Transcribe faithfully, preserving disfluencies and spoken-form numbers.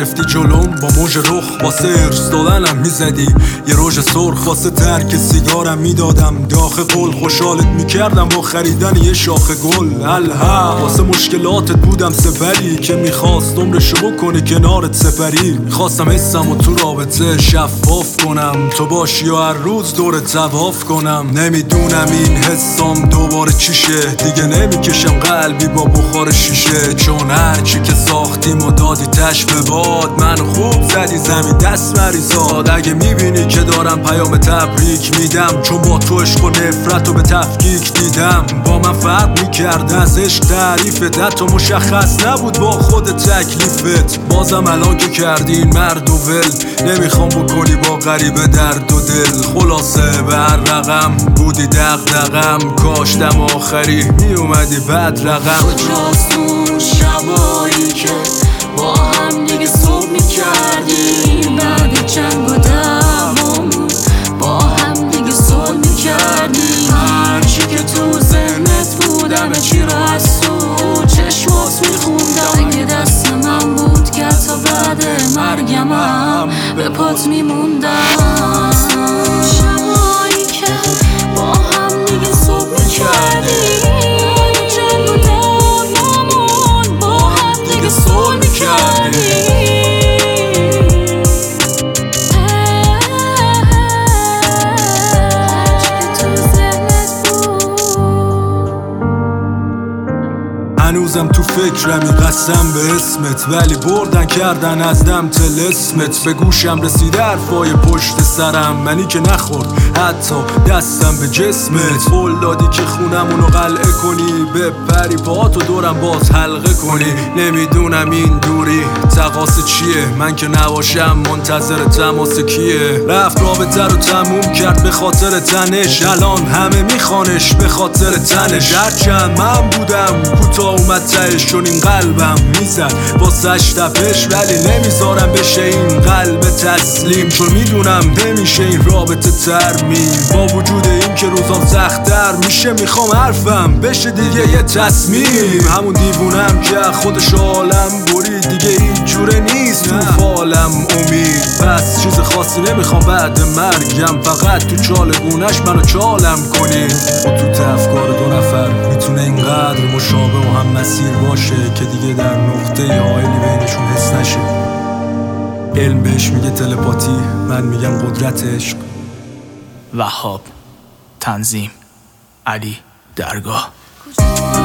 گرفتی جلوم با موج رخ، واسه ارس دادنم میزدی یه روژ سرخ، واسه ترک سیگارم میدادم داخل قل، خوشحالت میکردم با خریدن یه شاخ گل. الها واسه مشکلاتت بودم سپری که میخواست عمرشو بکنه کنارت سپری، میخواستم حسم و تو رابطه شفاف کنم، تو باشی و هر روز دورت تواف کنم. نمیدونم این حسام دوباره چیشه، دیگه نمیکشم قلبی با بخار شیشه، چون هرچی که ساختیم و دادی تش به باد، من خوب زدی زمین دست مریزاد. اگه میبینی که دارم پیام تبریک میدم، چون با تو عشق و نفرت رو به تفکیک دیدم. با من فرق میکرد از عشق تعریفت، حتی مشخص نبود با خود تکلیفت. بازم الان که کردین مرد و ول، نمیخوام بکنی با غریبه درد و دل. خلاصه به هر رقم بودی دغدغم، کاشتم آخری میومدی بد رقم. کجاست اون شبایی که با هم دیگه صبح میکردیم، بعد جنگ و دعوامون با هم دیگه صلح میکردیم. هرچی که تو ذهنت بود همه چی رو از تو چشمات میخوندم. اگه دست من بود که تا بعد مرگم هم به پات میموندم. شبایی که با هم دیگه صبح میکردیم، جنگ و دعوامون با هم دیگه صلح میکردیم. هنوزم تو فکرمی قسم به اسمت، ولی بردن کردن از دم تلسمت. به گوشم رسیده حرفای پشت سرم، منی که نخورد حتی دستم به جسمت. قول دادی که خونمونو قلعه کنی، بپری پاهاتو دورم باز حلقه کنی. نمیدونم این دوری تقاص چیه، من که نباشم منتظر تماس کیه. رفت رابطه رو تموم کرد به خاطر تنش، الان همه میخوانش به خاطر تنش. هرچند من بودم کوتاه اومد تهش، چون این قلبم میزد واسش تپش، ولی نمیذارم بشه این قلب تسلیم، چون میدونم نمیشه این رابطه ترمیم. با وجود این که روزام سخت‌تر میشه، میخوام حرفم بشه دیگه یه تصمیم. همون دیوونم که خودش عالم برید، دیگه این جوره نیست تو فالم امید. بس چیز خاصی نمیخوام بعد مرگم، فقط تو چالگونش منو چالم کنی. و تو افکار دو نفر میتونه اینقدر مشابه و هم مسیر باشه که دیگه در نقطه حائلی بینشون حس نشه. علم بهش میگه تلپاتی، من میگم قدرت عشق. وهاب، تنظیم علی درگاه.